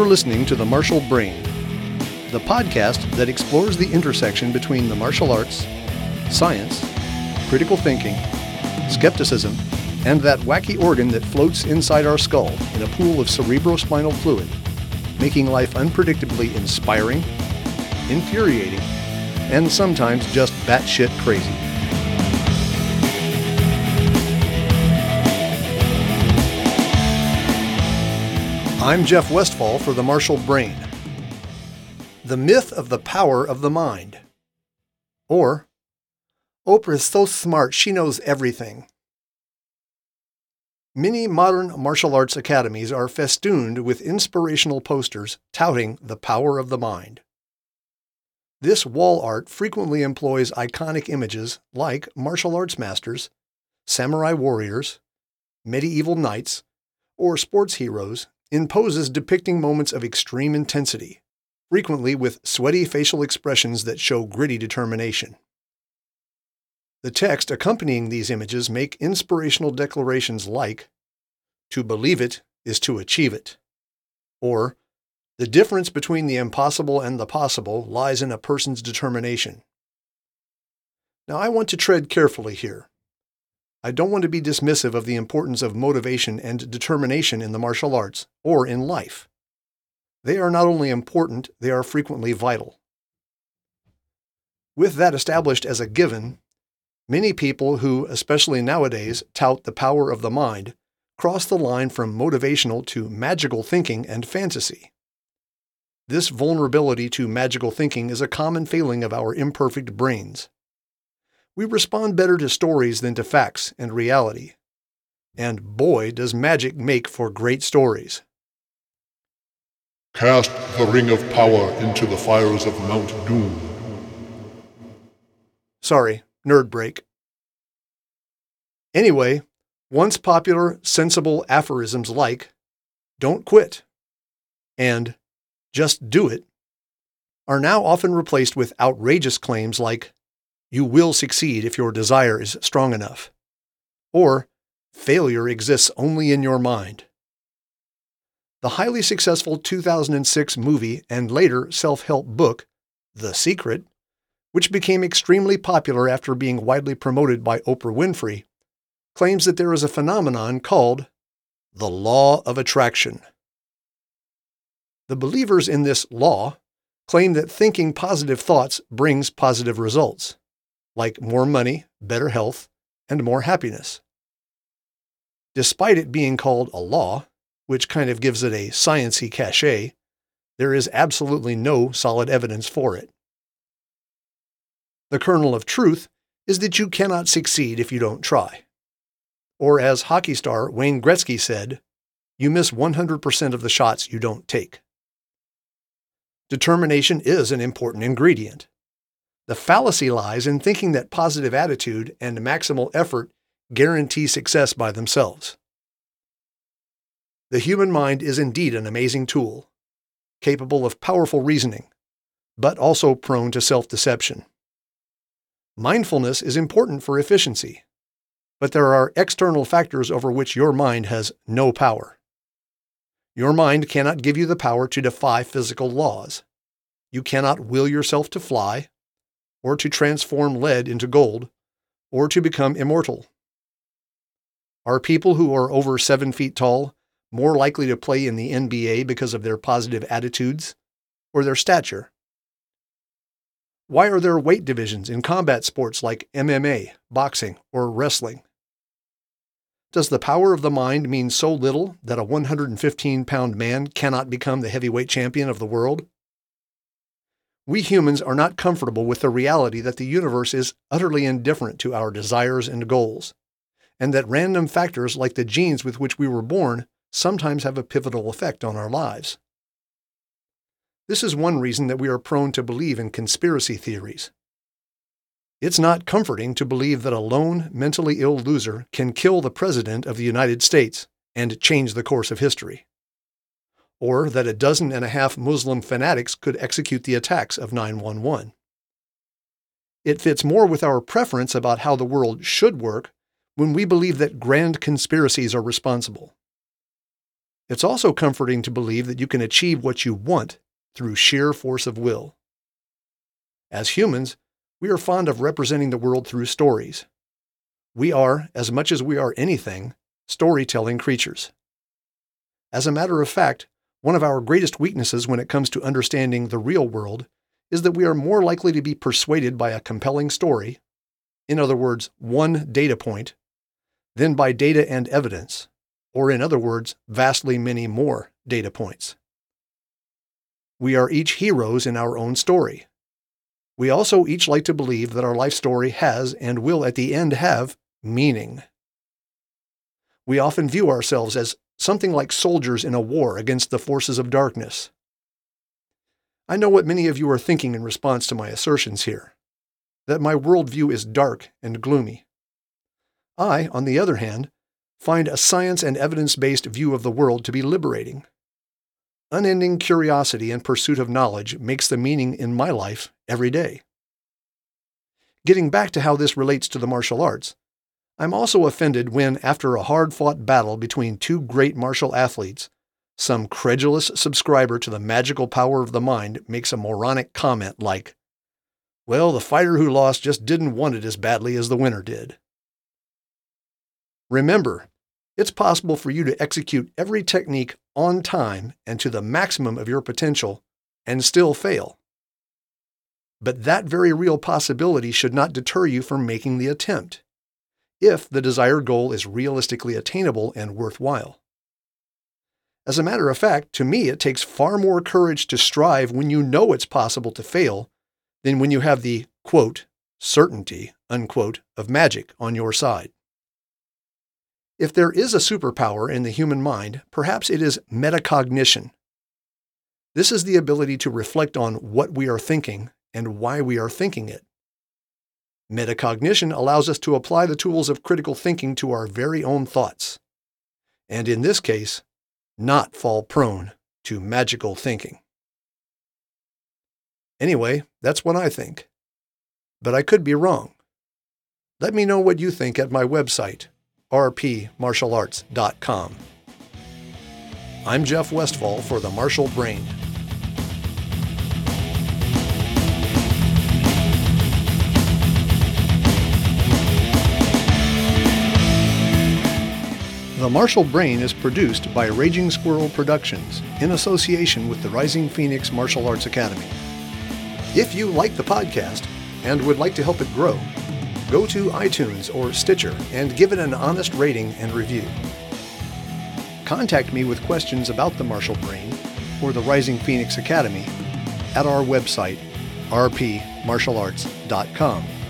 You're listening to The Martial Brain, the podcast that explores the intersection between the martial arts, science, critical thinking, skepticism, and that wacky organ that floats inside our skull in a pool of cerebrospinal fluid, making life unpredictably inspiring, infuriating, and sometimes just batshit crazy. I'm Jeff Westfall for The Martial Brain. The myth of the power of the mind. Or, Oprah is so smart, she knows everything. Many modern martial arts academies are festooned with inspirational posters touting the power of the mind. This wall art frequently employs iconic images like martial arts masters, samurai warriors, medieval knights, or sports heroes in poses depicting moments of extreme intensity, frequently with sweaty facial expressions that show gritty determination. The text accompanying these images make inspirational declarations like, "To believe it is to achieve it," or, "The difference between the impossible and the possible lies in a person's determination." Now, I want to tread carefully here. I don't want to be dismissive of the importance of motivation and determination in the martial arts or in life. They are not only important, they are frequently vital. With that established as a given, many people who, especially nowadays, tout the power of the mind cross the line from motivational to magical thinking and fantasy. This vulnerability to magical thinking is a common failing of our imperfect brains. We respond better to stories than to facts and reality. And boy, does magic make for great stories. Cast the ring of power into the fires of Mount Doom. Sorry, nerd break. Anyway, once popular, sensible aphorisms like, "Don't quit," and "Just do it," are now often replaced with outrageous claims like, "You will succeed if your desire is strong enough," or "Failure exists only in your mind." The highly successful 2006 movie and later self-help book, The Secret, which became extremely popular after being widely promoted by Oprah Winfrey, claims that there is a phenomenon called the law of attraction. The believers in this law claim that thinking positive thoughts brings positive results, like more money, better health, and more happiness. Despite it being called a law, which kind of gives it a science-y cachet, there is absolutely no solid evidence for it. The kernel of truth is that you cannot succeed if you don't try. Or as hockey star Wayne Gretzky said, you miss 100% of the shots you don't take. Determination is an important ingredient. The fallacy lies in thinking that positive attitude and maximal effort guarantee success by themselves. The human mind is indeed an amazing tool, capable of powerful reasoning, but also prone to self-deception. Mindfulness is important for efficiency, but there are external factors over which your mind has no power. Your mind cannot give you the power to defy physical laws. You cannot will yourself to fly, or to transform lead into gold, or to become immortal. Are people who are over 7 feet tall more likely to play in the NBA because of their positive attitudes or their stature? Why are there weight divisions in combat sports like MMA, boxing, or wrestling? Does the power of the mind mean so little that a 115-pound man cannot become the heavyweight champion of the world? We humans are not comfortable with the reality that the universe is utterly indifferent to our desires and goals, and that random factors like the genes with which we were born sometimes have a pivotal effect on our lives. This is one reason that we are prone to believe in conspiracy theories. It's not comforting to believe that a lone, mentally ill loser can kill the President of the United States and change the course of history, or that a dozen and a half Muslim fanatics could execute the attacks of 9/11. It fits more with our preference about how the world should work when we believe that grand conspiracies are responsible. It's also comforting to believe that you can achieve what you want through sheer force of will. As humans, we are fond of representing the world through stories. We are, as much as we are anything, storytelling creatures. As a matter of fact, one of our greatest weaknesses when it comes to understanding the real world is that we are more likely to be persuaded by a compelling story, in other words, one data point, than by data and evidence, or in other words, vastly many more data points. We are each heroes in our own story. We also each like to believe that our life story has and will at the end have meaning. We often view ourselves as something like soldiers in a war against the forces of darkness. I know what many of you are thinking in response to my assertions here, that my worldview is dark and gloomy. I, on the other hand, find a science and evidence-based view of the world to be liberating. Unending curiosity and pursuit of knowledge makes the meaning in my life every day. Getting back to how this relates to the martial arts, I'm also offended when, after a hard-fought battle between two great martial athletes, some credulous subscriber to the magical power of the mind makes a moronic comment like, "Well, the fighter who lost just didn't want it as badly as the winner did." Remember, it's possible for you to execute every technique on time and to the maximum of your potential and still fail. But that very real possibility should not deter you from making the attempt, if the desired goal is realistically attainable and worthwhile. As a matter of fact, to me, it takes far more courage to strive when you know it's possible to fail than when you have the, quote, certainty, unquote, of magic on your side. If there is a superpower in the human mind, perhaps it is metacognition. This is the ability to reflect on what we are thinking and why we are thinking it. Metacognition allows us to apply the tools of critical thinking to our very own thoughts, and in this case, not fall prone to magical thinking. Anyway, that's what I think. But I could be wrong. Let me know what you think at my website, rpmartialarts.com. I'm Jeff Westfall for The Martial Brain. The Martial Brain is produced by Raging Squirrel Productions in association with the Rising Phoenix Martial Arts Academy. If you like the podcast and would like to help it grow, go to iTunes or Stitcher and give it an honest rating and review. Contact me with questions about the Martial Brain or the Rising Phoenix Academy at our website, rpmartialarts.com.